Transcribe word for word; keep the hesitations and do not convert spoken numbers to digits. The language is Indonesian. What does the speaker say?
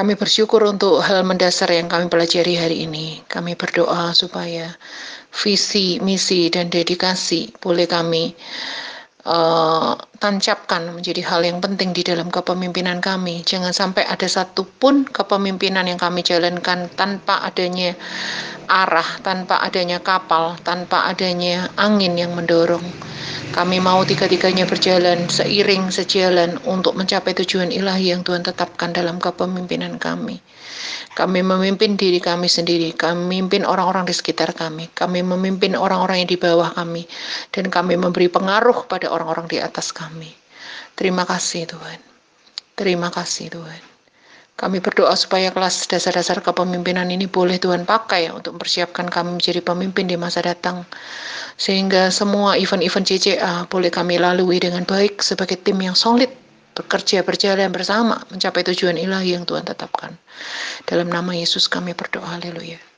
Kami bersyukur untuk hal mendasar yang kami pelajari hari ini. Kami berdoa supaya visi, misi, dan dedikasi boleh kami uh, tancapkan menjadi hal yang penting di dalam kepemimpinan kami. Jangan sampai ada satupun kepemimpinan yang kami jalankan tanpa adanya arah, tanpa adanya kapal, tanpa adanya angin yang mendorong. Kami mau tiga-tiganya berjalan seiring, sejalan untuk mencapai tujuan ilahi yang Tuhan tetapkan dalam kepemimpinan kami. Kami memimpin diri kami sendiri, kami memimpin orang-orang di sekitar kami, kami memimpin orang-orang yang di bawah kami, dan kami memberi pengaruh pada orang-orang di atas kami. Terima kasih Tuhan. Terima kasih Tuhan. Kami berdoa supaya kelas dasar-dasar kepemimpinan ini boleh Tuhan pakai untuk mempersiapkan kami menjadi pemimpin di masa datang. Sehingga semua event-event C C A boleh kami lalui dengan baik sebagai tim yang solid, bekerja berjalan bersama mencapai tujuan ilahi yang Tuhan tetapkan. Dalam nama Yesus kami berdoa, haleluya.